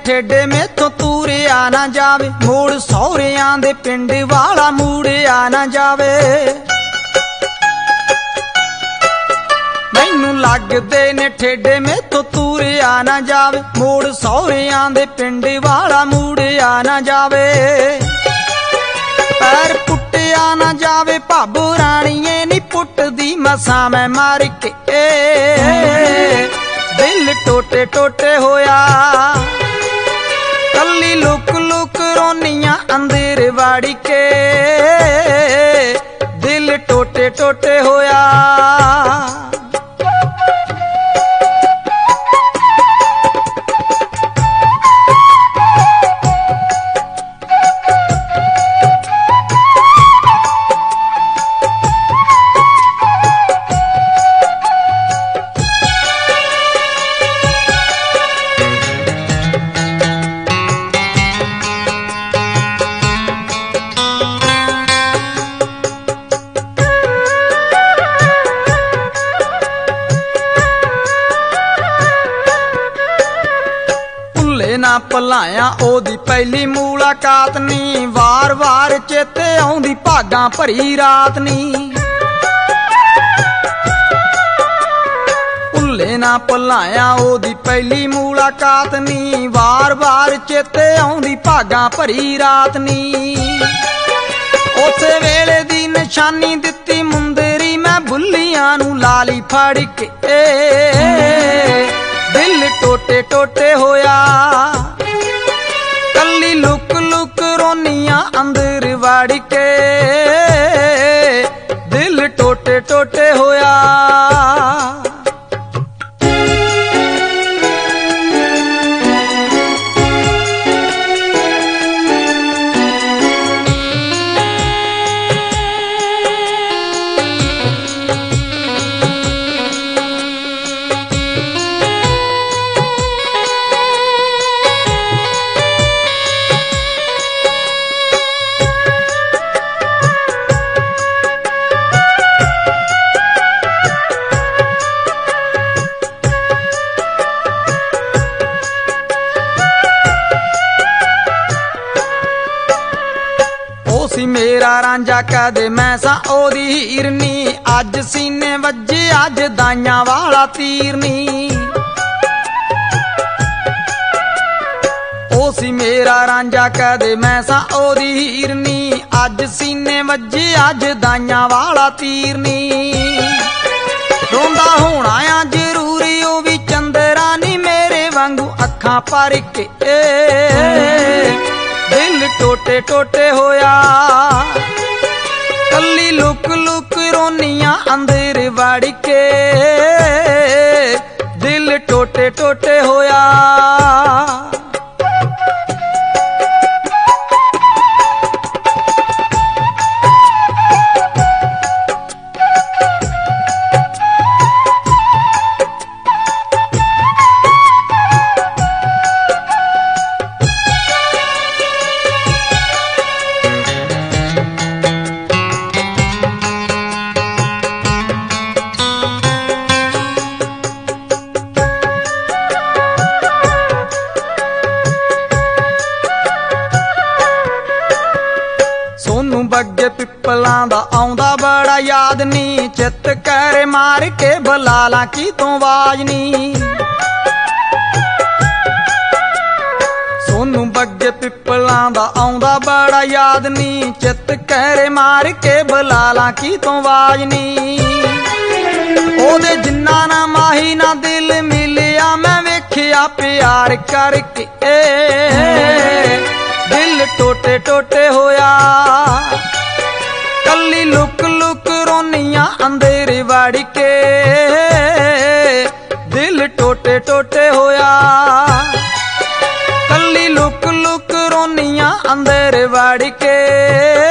ठेडे मेथों तूरिया ना जावे, मोड़ सौरियां दे पिंड वाला मूड़िया ना जावे। मैनू लगदे ने ठेडे मेथों तूरिया ना जावे, मोड़ सौरियां दे पिंड वाला मूड़िया ना जावे। पैर पुट्टिया ना जावे भाबो राणीए नी पुटदी मसा मैं मार के, दिल टोटे टोटे होया। कल्ली लुक लुक रोनियां अंदर वाड़ी के, दिल टोटे टोटे होया। ना भुलाया ओदी पहली मुलाकात नी, वार वार चेते आउंदी भागां भरी रात नी। भुले ना भुलाया ओदी पहली मुलाकात नी, वार वार चेते आउंदी भागां भरी रात नी। उस वेले दी निशानी दित्ती मुंदरी मैं भुलियां नू लाली फड़ के, दिल टोटे टोटे होया। कल्ली लुक लुक रोनियां अंदर वाड़ के, दिल टोटे टोटे होया। मेरा रांझा कदे मैं सा ओदी हीरनी, अज सीने वजे अज दाइयां वाला तीरनी। ओ सी मेरा रांझा कदे मैं सा ओदी हीरनी, अज सीने वजे अज दाइयां वाला तीरनी। रोंदा होना आ जरूरी ओ भी चंदरा नी मेरे वांगू अखां भर के, दिल टोटे टोटे होया। कल्ली लुक लुक रोनियां अंदर वाड़ के, दिल टोटे टोटे होया। बग्गे पिपलां दा आउंदा बड़ा याद नी, चित कर मार के बलाला की तो आवाज नी। सोनू बग्गे पिपलां दा आउंदा बड़ा याद नी, चित कर मार के बलाला की तो आवाज नी। ओदे जिन्ना ना माही ना दिल मिलिया मैं वेखिया प्यार करके, दिल टोटे टोटे होया। कल्ली लुक लुक रोनियां अंदर वाड़ के, दिल टोटे टोटे होया। कल्ली लुक लुक रोनियां अंदर वाड़ के,